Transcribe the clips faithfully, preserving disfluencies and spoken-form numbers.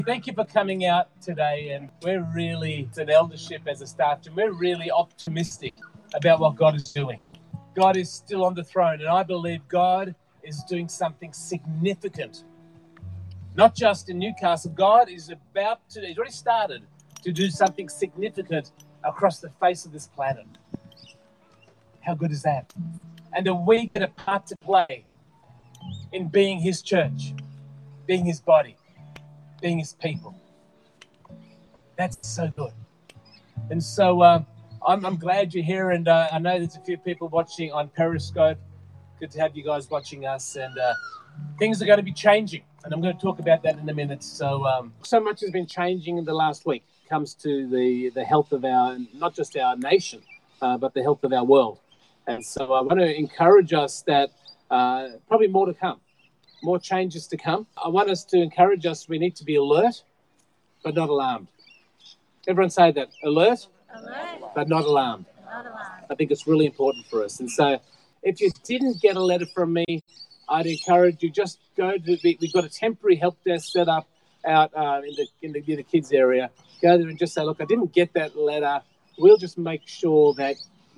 Thank you for coming out today, and we're really, as an eldership, as a staff team, we're really optimistic about what God is doing. God is still on the throne, and I believe God is doing something significant. Not just in Newcastle, God is about to, he's already started to do something significant across the face of this planet. How good is that? And that we get a part to play in being his church, being his body, being his people. That's so good. And so um, I'm, I'm glad you're here, and uh, I know there's a few people watching on Periscope. Good to have you guys watching us, and uh, things are going to be changing, and I'm going to talk about that in a minute. So um, so much has been changing in the last week. It comes to the, the health of our, not just our nation, uh, but the health of our world. And so I want to encourage us that uh, probably more to come. More changes to come. I want us to encourage us, we need to be alert, but not alarmed. Everyone say that, alert, alert. but not alarmed. Not alarmed. I think it's really important for us. And so if you didn't get a letter from me, I'd encourage you, just go to, the, we've got a temporary help desk set up out uh, in, the, in, the, in the kids area. Go there and just say, look, I didn't get that letter. We'll just make sure that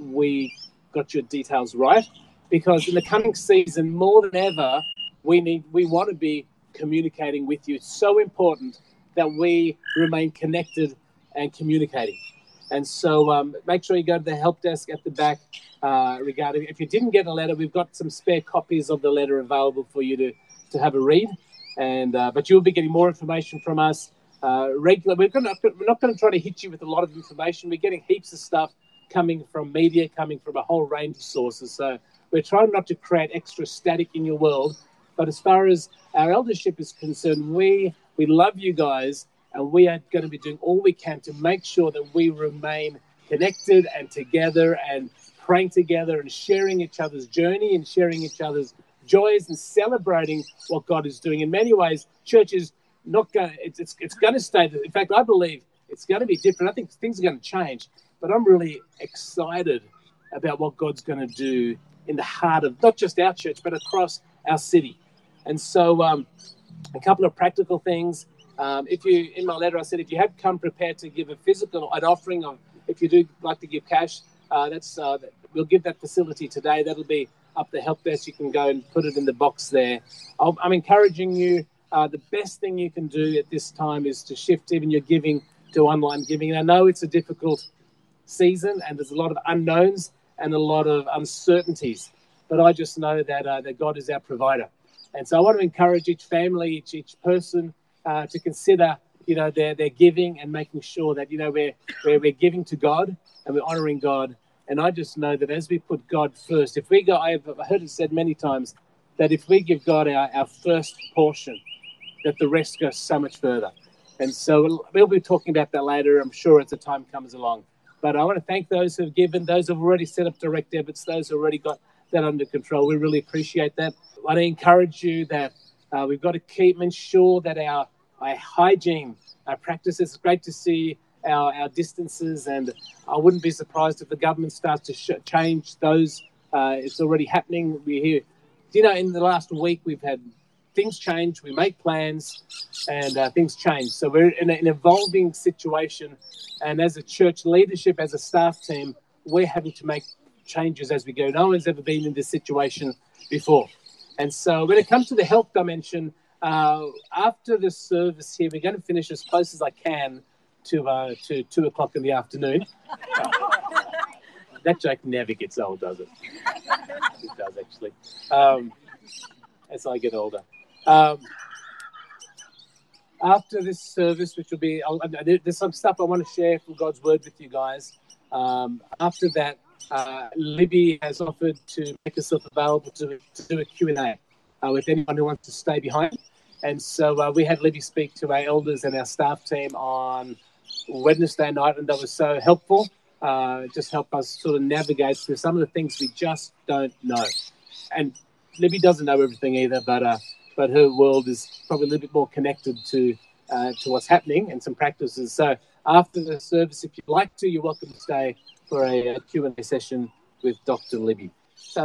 we got your details right, because in the coming season, more than ever, We need, we want to be communicating with you. It's so important that we remain connected and communicating. And so um, make sure you go to the help desk at the back uh, regarding, if you didn't get a letter, we've got some spare copies of the letter available for you to, to have a read. And uh, but you'll be getting more information from us uh, regular. We're, gonna, we're not going to try to hit you with a lot of information. We're getting heaps of stuff coming from media, coming from a whole range of sources. So we're trying not to create extra static in your world. But as far as our eldership is concerned, we we love you guys, and we are going to be doing all we can to make sure that we remain connected and together and praying together and sharing each other's journey and sharing each other's joys and celebrating what God is doing. In many ways, church is not going. It's it's, it's going to stay. In fact, I believe it's going to be different. I think things are going to change. But I'm really excited about what God's going to do in the heart of not just our church, but across our city. And so um, a couple of practical things. Um, if you, in my letter, I said, if you have come prepared to give a physical, an offering of, if you do like to give cash, uh, that's uh, we'll give that facility today. That'll be up the help desk. You can go and put it in the box there. I'll, I'm encouraging you. Uh, the best thing you can do at this time is to shift even your giving to online giving. And I know it's a difficult season, and there's a lot of unknowns and a lot of uncertainties. But I just know that uh, that God is our provider. And so I want to encourage each family, each each person uh, to consider, you know, their, their giving and making sure that, you know, we're, we're, we're giving to God and we're honoring God. And I just know that as we put God first, if we go, I've heard it said many times that if we give God our, our first portion, that the rest goes so much further. And so we'll be talking about that later, I'm sure, as the time comes along. But I want to thank those who have given, those who have already set up direct debits, those who have already got that under control. We really appreciate that. I want to encourage you that uh, we've got to keep ensure that our, our hygiene, our practices. It's great to see our, our distances, and I wouldn't be surprised if the government starts to sh- change those. Uh, it's already happening. We hear, you know, in the last week we've had things change. We make plans, and uh, things change. So we're in an evolving situation, and as a church leadership, as a staff team, we're having to make changes as we go. No one's ever been in this situation before. And so when it comes to the health dimension, uh, after the service here, we're going to finish as close as I can to uh, to two o'clock in the afternoon. That joke never gets old, does it? It does, actually, um, as I get older. Um, after this service, which will be, I'll, there's some stuff I want to share from God's Word with you guys. Um, after that, Uh, Libby has offered to make herself available to, to do a Q and A uh, with anyone who wants to stay behind. And so uh, we had Libby speak to our elders and our staff team on Wednesday night, and that was so helpful. Uh, just help us sort of navigate through some of the things we just don't know. And Libby doesn't know everything either, but uh, but her world is probably a little bit more connected to uh, to what's happening and some practices. So after the service, if you'd like to, you're welcome to stay for a, a Q and A session with Doctor Libby. So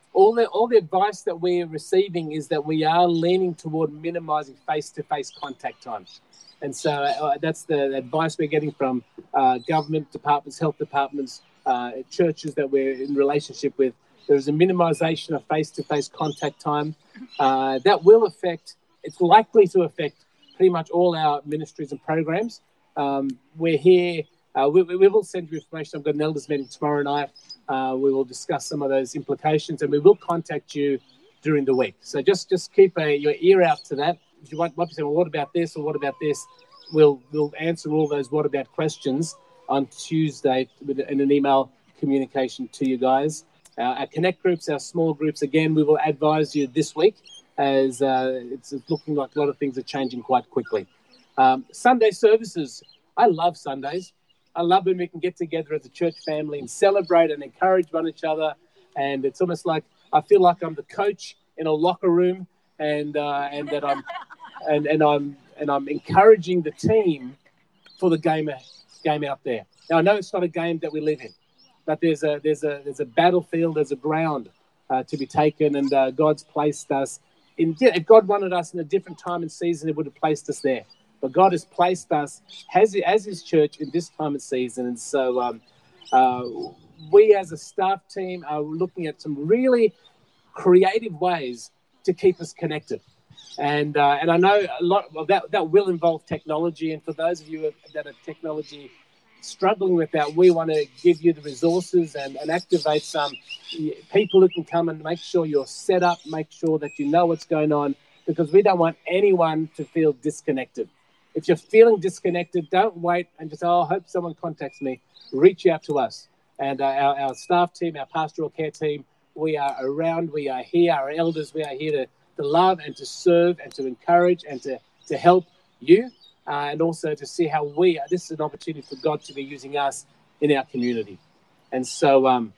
all the all the advice that we're receiving is that we are leaning toward minimizing face-to-face contact time. And so uh, that's the advice we're getting from uh, government departments, health departments, uh, churches that we're in relationship with. There's a minimization of face-to-face contact time. Uh, that will affect, it's likely to affect pretty much all our ministries and programs. Um, we're here, uh, we, we will send you information. I've got an elders meeting tomorrow night. Uh, we will discuss some of those implications, and we will contact you during the week. So just, just keep a, your ear out to that. If you want, might be saying, well, what about this or what about this? We'll we'll answer all those what about questions on Tuesday with, in an email communication to you guys. Uh, our Connect groups, our small groups, again, we will advise you this week as uh, it's looking like a lot of things are changing quite quickly. Um, Sunday services. I love Sundays. I love when we can get together as a church family and celebrate and encourage one each other. And it's almost like I feel like I'm the coach in a locker room, and uh, and that I'm and, and I'm and I'm encouraging the team for the game game out there. Now I know it's not a game that we live in, but there's a there's a there's a battlefield, there's a ground uh, to be taken, and uh, God's placed us in. If God wanted us in a different time and season, He would have placed us there. But God has placed us as as His church in this time and season, and so um, uh, we as a staff team are looking at some really creative ways to keep us connected. And uh, and I know a lot of that, that will involve technology. And for those of you that are technology struggling with that, we want to give you the resources and, and activate some people who can come and make sure you're set up, make sure that you know what's going on, because we don't want anyone to feel disconnected. If you're feeling disconnected, don't wait and just, oh, I hope someone contacts me. Reach out to us. And uh, our, our staff team, our pastoral care team, we are around, we are here, our elders, we are here to, to love and to serve and to encourage and to, to help you, uh, and also to see how we, this is an opportunity for God to be using us in our community. And so um,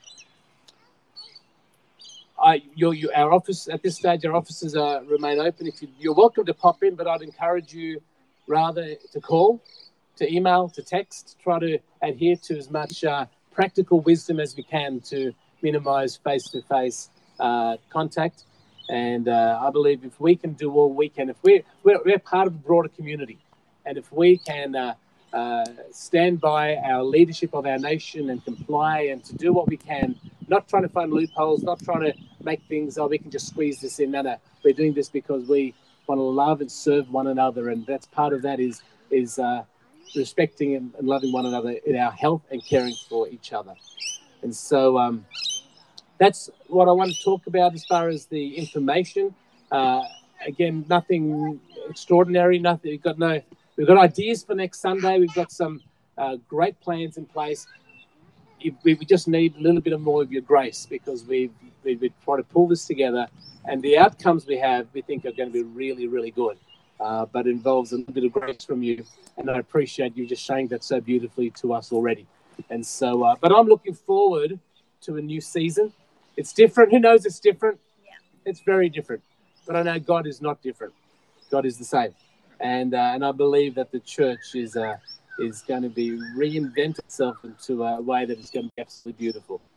I, your, your, our office, at this stage, our offices uh, remain open. If you, you're welcome to pop in, but I'd encourage you rather to call, to email, to text, try to adhere to as much uh, practical wisdom as we can to minimize face-to-face uh, contact. And uh, I believe if we can do all we can, if we're, we're, we're part of a broader community, and if we can uh, uh, stand by our leadership of our nation and comply and to do what we can, not trying to find loopholes, not trying to make things, oh, we can just squeeze this in. No, no, we're doing this because we want to love and serve one another. And that's part of that is, is uh, respecting and, and loving one another in our health and caring for each other. And so um, that's what I want to talk about as far as the information. Uh, again, nothing extraordinary. Nothing. We've got no. We've got ideas for next Sunday. We've got some uh, great plans in place. We, we just need a little bit of more of your grace, because we've we, we try to pull this together, and the outcomes we have, we think, are going to be really, really good. Uh, but it involves a little bit of grace from you, and I appreciate you just showing that so beautifully to us already. And so, uh, but I'm looking forward to a new season. It's different. Who knows it's different? Yeah. It's very different. But I know God is not different. God is the same. And uh, and I believe that the church is uh, is going to be reinvent itself into a way that is going to be absolutely beautiful.